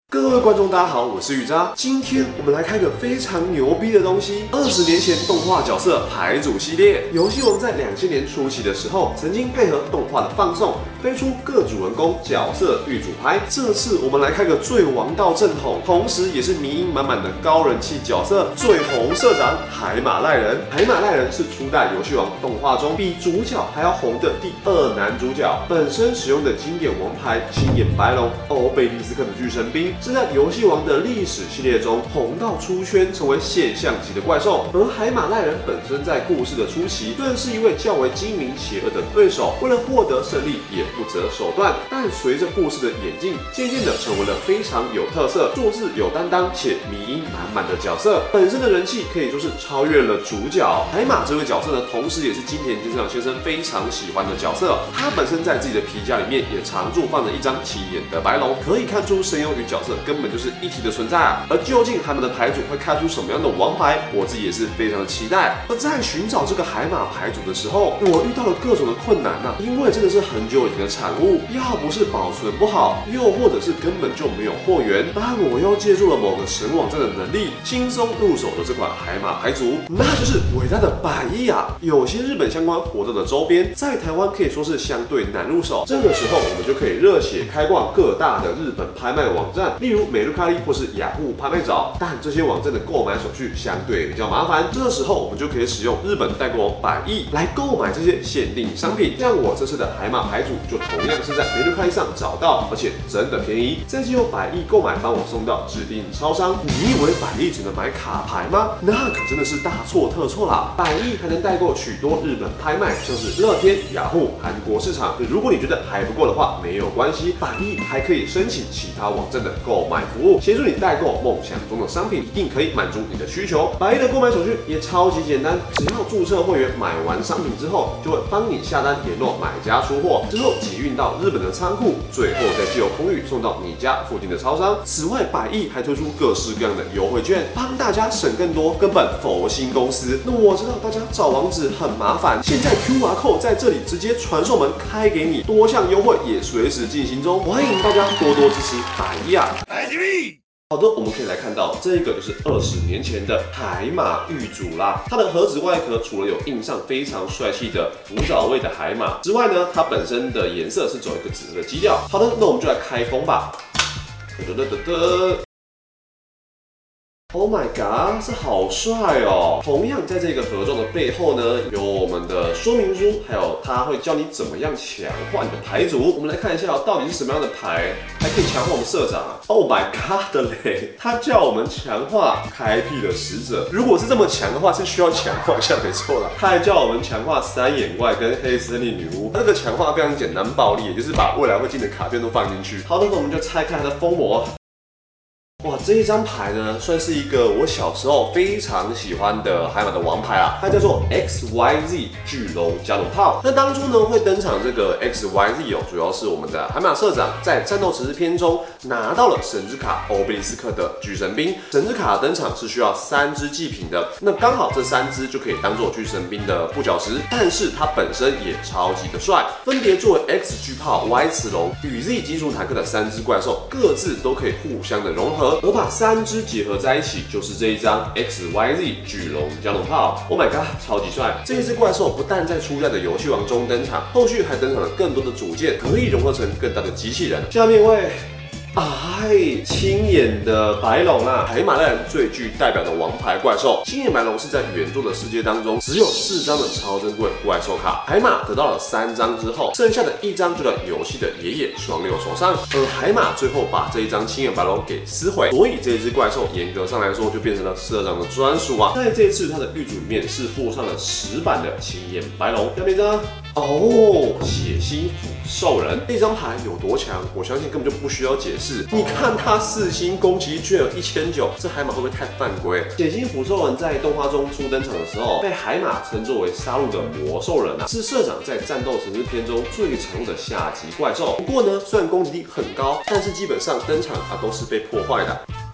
各位观众，大家好，我是雨渣。今天我们来看一个非常牛逼的东西——20年前动画角色牌组系列。游戏王在2000年初期的时候，曾经配合动画的放送，推出各主人公角色预组牌。这次我们来看个最王道正统，同时也是迷因满满的高人气角色——最红社长海马赖人。海马赖人是初代游戏王动画中比主角还要红的第2男主角，本身使用的经典王牌青眼白龙欧贝利斯克的巨神兵。是在游戏王的历史系列中红到出圈，成为现象级的怪兽。而海马赖人本身在故事的初期，虽然是一位较为精明邪恶的对手，为了获得胜利也不择手段。但随着故事的演进，渐渐的成为了非常有特色、做事有担当且迷因满满的角色。本身的人气可以说是超越了主角。海马这位角色呢，同时也是金田健次郎先生非常喜欢的角色。他本身在自己的皮夹里面也常驻放着一张青眼的白龙，可以看出声优与角色根本就是一体的存在啊！而究竟他们的牌组会开出什么样的王牌，我自己也是非常的期待。而在寻找这个海马牌组的时候，我遇到了各种的困难啊，因为真的是很久以前的产物，要不是保存不好，又或者是根本就没有货源，但我又借助了某个神网站的能力，轻松入手了这款海马牌组，那就是伟大的百亿啊！有些日本相关活动的周边，在台湾可以说是相对难入手，这个时候我们就可以热血开逛各大的日本拍卖网站。例如美露卡利或是雅虎拍卖找，但这些网站的购买手续相对比较麻烦。这时候我们就可以使用日本代购网百亿来购买这些限定商品。像我这次的海马牌组就同样是在美露卡利上找到，而且真的便宜，再经由百亿购买帮我送到指定超商。你以为百亿只能买卡牌吗？那可真的是大错特错啦！百亿还能代购许多日本拍卖，像是乐天、雅虎、韩国市场。如果你觉得还不够的话，没有关系，百亿还可以申请其他网站的购买服务，协助你代购梦想中的商品，一定可以满足你的需求。百亿的购买手续也超级简单，只要注册会员，买完商品之后，就会帮你下单联络买家出货，之后集运到日本的仓库，最后再借由空运送到你家附近的超商。此外，百亿还推出各式各样的优惠券，帮大家省更多，根本佛心公司。那我知道大家找网址很麻烦，现在 QR code 在这里直接传送门开给你，多项优惠也随时进行中，欢迎大家多多支持百亿啊！好的，我们可以来看到这个就是20年前的海马玉组啦。它的盒子外壳除了有印上非常帅气的古早味的海马之外呢，它本身的颜色是走一个紫色的基调。好的，那我们就来开封吧。Oh my god， 这好帅哦！同样，在这个盒装的背后呢，有我们的说明书，还有它会教你怎么样强化你的牌组。我们来看一下到底是什么样的牌，还可以强化我们社长啊 ！Oh my god 的嘞！他叫我们强化开辟的使者，如果是这么强的话，是需要强化一下没错啦。他还叫我们强化3眼怪跟黑森林女巫。这个强化非常简单暴力，也就是把未来会进的卡片都放进去。好的，那我们就拆开它的封膜。哇，这一张牌呢，算是一个我小时候非常喜欢的海马的王牌啊，它叫做 XYZ 巨龙加农炮。那当初呢会登场这个 XYZ 哦，主要是我们的海马社长在战斗指示篇中拿到了神之卡欧贝利斯克的巨神兵。神之卡登场是需要3只祭品的，那刚好这3只就可以当做巨神兵的副角石，但是它本身也超级的帅，分别作为 X 巨炮、Y 磁龙与 Z 基础坦克的3只怪兽，各自都可以互相的融合。而把3只结合在一起，就是这一张 XYZ 巨龙加农炮。Oh my god， 超级帅！这一只怪兽不但在初代的游戏王中登场，后续还登场了更多的组件，可以融合成更大的机器人。下面一位。青眼的白龙啊，海马赖人最具代表的王牌怪兽。青眼白龙是在原作的世界当中只有4张的超珍贵怪兽卡，海马得到了3张之后，剩下的1张就在游戏的爷爷双六手上，而海马最后把这一张青眼白龙给撕毁，所以这一只怪兽严格上来说就变成了社长的专属啊。在这一次它的预组里面是附上了10版的青眼白龙，下面一张。血腥虎兽人这张牌有多强？我相信根本就不需要解释。你看它4星攻击居然有1900，这海马会不会太犯规？血腥虎兽人在动画中初登场的时候，被海马称作为杀戮的魔兽人啊，是社长在战斗神之篇中最常用的下级怪兽。不过呢，虽然攻击力很高，但是基本上登场都是被破坏的。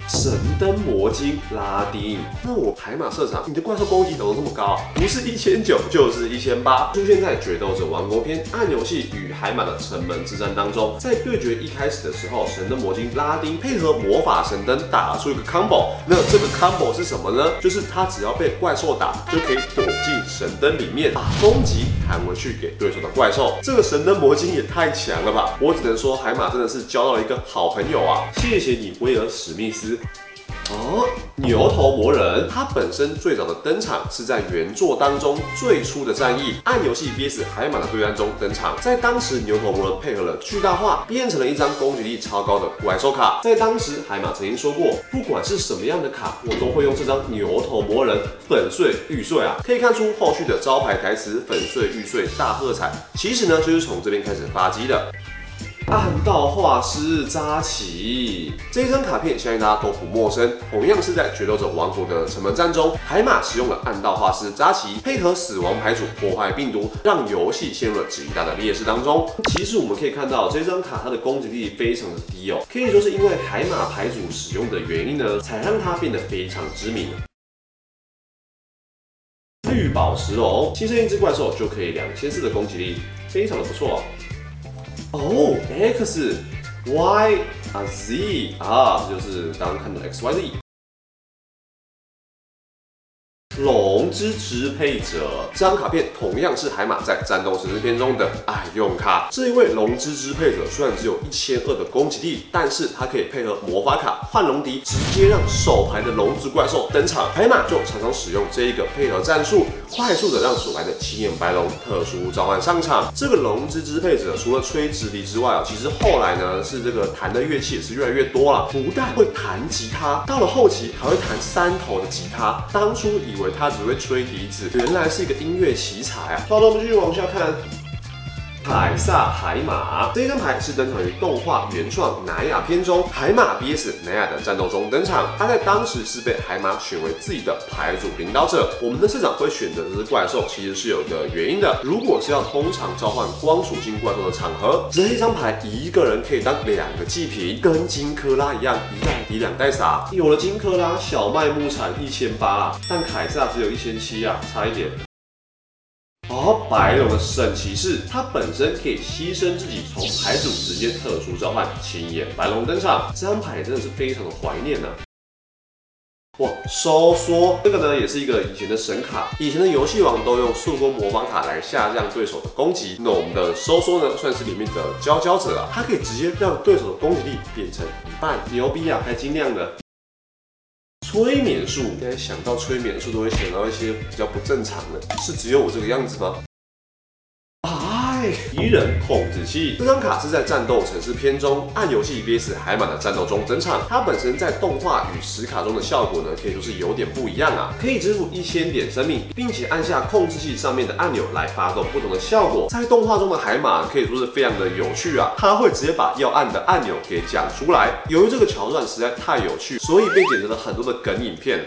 神灯魔晶拉丁，那我海马社长，你的怪兽攻击怎么这么高？不是1900就是1800。出现在决斗者王国篇暗游戏与海马的城门之战当中，在对决一开始的时候，神灯魔晶拉丁配合魔法神灯打出一个 combo。那这个 combo 是什么呢？就是他只要被怪兽打，就可以躲进神灯里面，把攻击弹回去给对手的怪兽。这个神灯魔晶也太强了吧！我只能说海马真的是交到了一个好朋友啊！谢谢你，威尔史密斯。牛头魔人，他本身最早的登场是在原作当中最初的战役暗游戏 VS 海马的对战中登场。在当时，牛头魔人配合了巨大化，变成了一张攻击力超高的怪兽卡。在当时，海马曾经说过，不管是什么样的卡，我都会用这张牛头魔人粉碎玉碎啊！可以看出后续的招牌台词“粉碎玉碎大喝彩”，其实呢就是从这边开始发迹的。暗道画师扎奇这一张卡片，相信大家都不陌生。同样是在决斗者王国的城门战中，海马使用了暗道画师扎奇，配合死亡牌组破坏病毒，让游戏陷入了极大的劣势当中。其实我们可以看到，这张卡它的攻击力非常的低哦，可以说是因为海马牌组使用的原因呢，才让它变得非常知名。绿宝石龙，新生一只怪兽就可以2400的攻击力，非常的不错。X Y Z 啊，就是刚刚看到 XYZ。龙之支配者这张卡片同样是海马在战斗神之篇中的爱用卡。这一位龙之支配者虽然只有1200的攻击力，但是它可以配合魔法卡幻龙笛，直接让手牌的龙之怪兽登场。海马就常常使用这一个配合战术，快速的让手牌的青眼白龙特殊召唤上场。这个龙之支配者除了吹直笛之外其实后来呢是这个弹的乐器也是越来越多了，不但会弹吉他，到了后期还会弹3头的吉他。当初以为他只会吹笛子，原来是一个音乐奇才啊！好的，我们继续往下看。凯撒海马这一张牌是登场于动画原创南亚篇中海马 VS 南亚的战斗中登场。他在当时是被海马选为自己的牌组领导者。我们的社长会选择这只怪兽，其实是有个原因的。如果是要通常召唤光属性怪兽的场合，这一张牌一个人可以当2个祭品，跟金科拉一样，一代抵2代撒。有了金科拉，小麦牧场1800啊，但凯撒只有1700啊，差一点。白龙的圣骑士，它本身可以牺牲自己，从牌组直接特殊召唤青眼白龙登场。这张牌真的是非常的怀念呢。收缩这个呢也是一个以前的神卡，以前的游戏王都用速攻魔法卡来下降对手的攻击。那我们的收缩呢算是里面的佼佼者啊，它可以直接让对手的攻击力变成1半，牛逼啊，还精亮的。催眠术，现在想到催眠术都会想到一些比较不正常的，是只有我这个样子吗？敌人控制器这张卡是在战斗城市篇中暗游戏 VS 海马的战斗中登场。它本身在动画与实卡中的效果呢，可以说是有点不一样啊。可以支付1000点生命，并且按下控制器上面的按钮来发动不同的效果。在动画中的海马可以说是非常的有趣啊，它会直接把要按的按钮给讲出来。由于这个桥段实在太有趣，所以被剪成了很多的梗影片。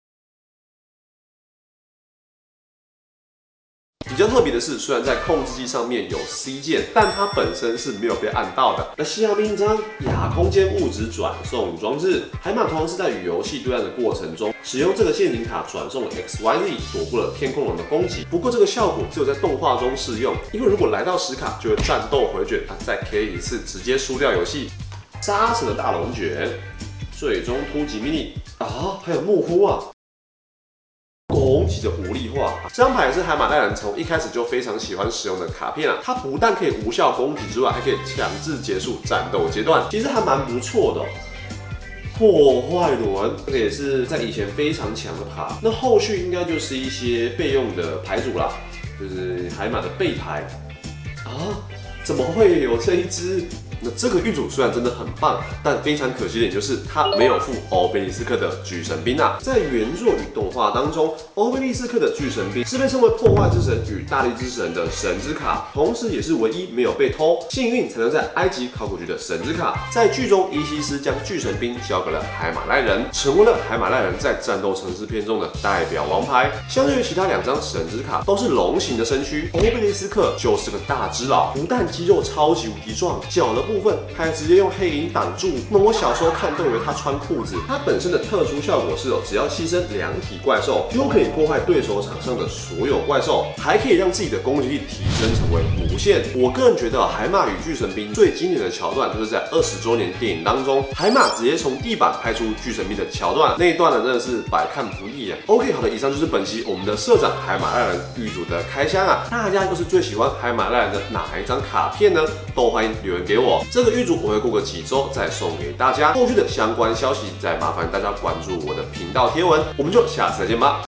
比较特别的是，虽然在控制器上面有 C 键，但它本身是没有被按到的。那下面一张亚空间物质转送装置，海马同样是在与游戏对战的过程中，使用这个陷阱卡转送了 XYZ， 躲过了天空龙的攻击。不过这个效果只有在动画中适用，因为如果来到实卡，就会战斗回卷，再 K 一次，直接输掉游戏。沙尘的大龙卷，最终突击 mini 还有木呼啊！攻击的无力化，这张牌是海马大人从一开始就非常喜欢使用的卡片啊。它不但可以无效攻击之外，还可以强制结束战斗阶段，其实还蛮不错的。破坏轮，这个也是在以前非常强的卡。那后续应该就是一些备用的牌组啦，就是海马的备牌怎么会有这一只？那这个玉组虽然真的很棒，但非常可惜的点就是它没有附欧贝利斯克的巨神兵啊。在原作与动画当中，欧贝利斯克的巨神兵是被称为破坏之神与大力之神的神之卡，同时也是唯一没有被偷、幸运才能在埃及考古局的神之卡。在剧中，伊西斯将巨神兵交给了海马赖人，成为了海马赖人在战斗城市篇中的代表王牌。相对于其他2张神之卡都是龙形的身躯，欧贝利斯克就是个大只佬，不但肌肉超级无敌壮，脚的部部分还直接用黑影挡住。那我小时候看都以为他穿裤子。它本身的特殊效果是只要牺牲2体怪兽，就可以破坏对手场上的所有怪兽，还可以让自己的攻击力提升成为无限。我个人觉得海马与巨神兵最经典的桥段就是在20周年电影当中，海马直接从地板拍出巨神兵的桥段，那一段呢真的是百看不腻啊。OK， 好的，以上就是本期我们的社长海马赖人玉组的开箱啊。大家又是最喜欢海马赖人的哪一张卡片呢？都欢迎留言给我。这个玉组我会过个几周再送给大家。后续的相关消息再麻烦大家关注我的频道贴文，我们就下次再见吧。